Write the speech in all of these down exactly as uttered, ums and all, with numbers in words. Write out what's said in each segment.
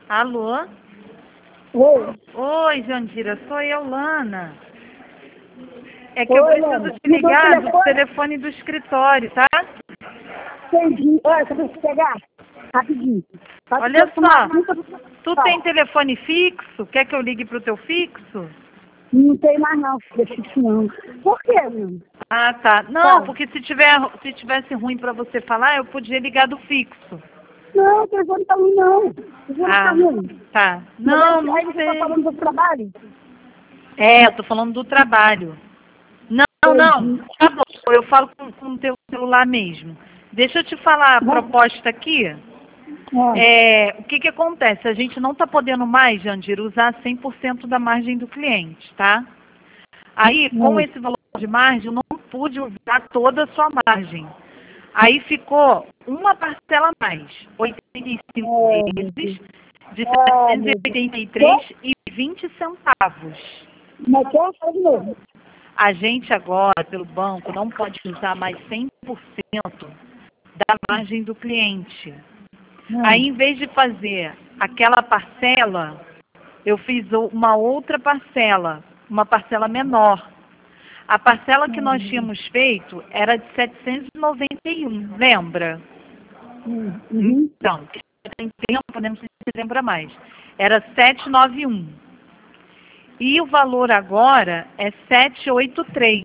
Alô? Oi. Oi, Jandira, sou eu, Lana. É que eu Oi, preciso Lana. te Me deu o ligar do telefone? telefone do escritório, tá? Entendi. Olha, você precisa pegar? Rapidinho. Pode Olha ser uma só, fruta. tu Fala. tem telefone fixo? Quer que eu ligue pro teu fixo? Não tem mais não, filha, isso não. Por quê, meu? Ah, tá. Não, Fala. porque se tiver, se tivesse ruim pra você falar, eu podia ligar do fixo. Não, o telefone tá ruim, não. O telefone tá Ah, ruim. tá. Mas Não, aí, não aí você tá sei. falando do trabalho? É, eu tô falando do trabalho. Não, não, Entendi. tá bom, eu falo com, com o teu celular mesmo. Deixa eu te falar a proposta aqui. É. É, o que que acontece? A gente não está podendo mais, Jandira, usar cem por cento da margem do cliente, tá? Aí, com É. esse valor de margem, eu não pude usar toda a sua margem. Aí ficou uma parcela a mais, oitenta e cinco É, meu vezes, Deus. de Ah, setecentos e meu Deus. oitenta e Quê? três e vinte centavos. Mas quer? Fala de novo. A gente agora, pelo banco, não pode usar mais cem por cento da margem do cliente. Aí, em vez de fazer aquela parcela, eu fiz uma outra parcela, uma parcela menor. A parcela que nós tínhamos feito era de setecentos e noventa e um, lembra? Hum, uhum. Então, tem tempo, né? Não sei se você lembra mais. Era setecentos e noventa e um. E o valor agora é setecentos e oitenta e três.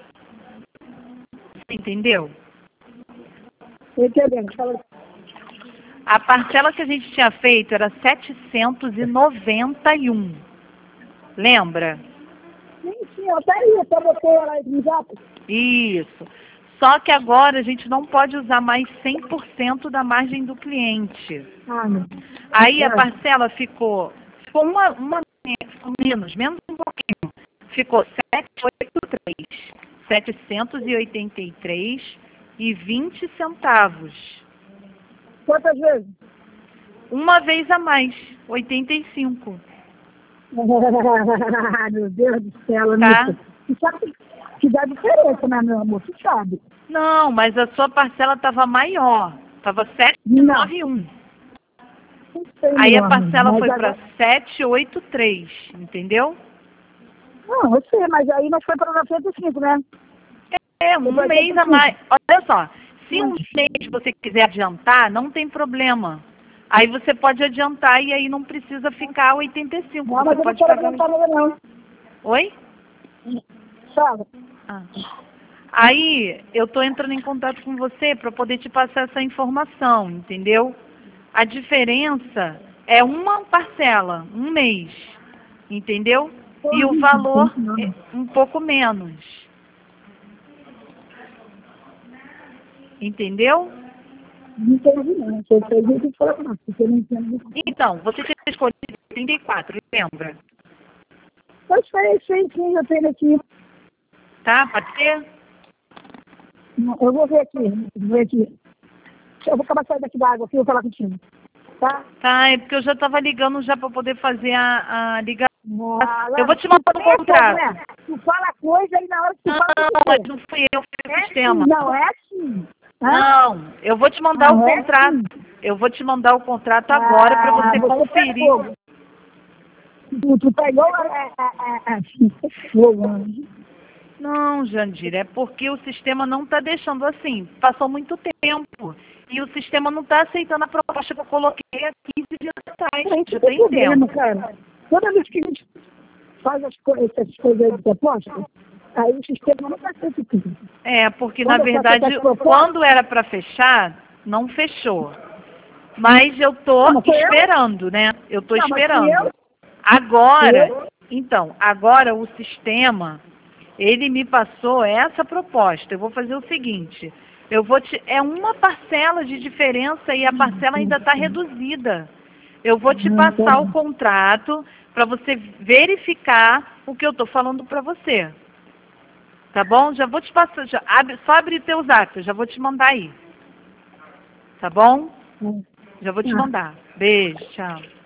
Você entendeu? Tô entendendo. Fala. A parcela que a gente tinha feito era setecentos e noventa e um. Lembra? Sim, sim, eu até ia, até botei ela aí no zap. Isso. Só que agora a gente não pode usar mais cem por cento da margem do cliente. Ah, meu. Aí a É. parcela ficou, ficou uma, uma menos, menos um pouquinho. Ficou setecentos e oitenta e três. setecentos e oitenta e três e vinte centavos. Quantas vezes? Uma vez a mais, oitenta e cinco. Meu Deus do céu, Tá? Anitta. Você sabe que dá diferença, né, meu amor? Você sabe. Não, mas a sua parcela estava maior. Estava setecentos e Não, noventa e um. não sei, Aí meu a amor. parcela Mas foi para agora... setecentos e oitenta e três, entendeu? Não, eu sei, mas aí nós foi para novecentos e cinco, né? É, um Foi para mês oitenta a e cinco. mais. Olha só, se um Hum. mês você quiser adiantar, não tem problema. Aí você pode adiantar e aí não precisa ficar oitenta e cinco. Não, Você mas eu não pode quero pagar. adiantar nada, não. Oi? Sabe? Ah. Aí eu estou entrando em contato com você para poder te passar essa informação, entendeu? A diferença é uma parcela, um mês, entendeu? E o valor é um pouco menos. Entendeu? Não entendi, não. Você fez isso e falou, não, porque eu não entendo. Então, você tinha escolhido trinta e quatro, lembra? Eu sei, sei, sim, eu tenho aqui. Tá? Pode ser? Eu vou ver aqui, vou ver aqui. Eu vou acabar saindo daqui da água, aqui, eu vou falar contigo. Tá? Tá, é porque eu já estava ligando já para poder fazer a, a ligação. Ah, Eu vou Lana, te tu mandar um também é fogo, contrato. né? Tu fala coisa e na hora que tu Não, fala, tu mas fala. não fui eu, foi o É sistema. sim, não é assim. Hã? Não, eu vou te mandar o Não é contrato. assim. Eu vou te mandar o contrato agora para Ah, você você tá conferir. fogo. Tu, tu tá igual a, a, a, a, a fogo. Né? Não, Jandira, é porque o sistema não está deixando assim. Passou muito tempo. E o sistema não está aceitando a proposta que eu coloquei há quinze dias atrás. A gente Já tem tem problema, tempo. cara. Toda vez que a gente faz as co essas coisas aí de proposta, aí o sistema não vai ser tudo. É, porque na Quando eu faço verdade, essas propostas, quando era para fechar, não fechou. Mas eu tô não, mas foi eu? esperando, né? Eu tô Não, mas fui esperando. eu? Agora, Eu? então, agora o sistema, ele me passou essa proposta. Eu vou fazer o seguinte, eu vou te, é uma parcela de diferença e a parcela ainda está reduzida. Eu vou te Não, tá passar o bom. contrato para você verificar o que eu estou falando para você. Tá bom? Já vou te passar, já, abre, só abre teu zap, eu já vou te mandar aí. Tá bom? Hum. Já vou te Ah. mandar. Beijo, tchau.